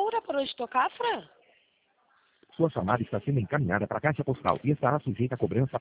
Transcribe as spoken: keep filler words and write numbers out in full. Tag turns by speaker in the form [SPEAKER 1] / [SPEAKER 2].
[SPEAKER 1] hora parou de tocar, Fran?
[SPEAKER 2] Sua chamada está sendo encaminhada para a caixa postal e estará sujeita a cobrança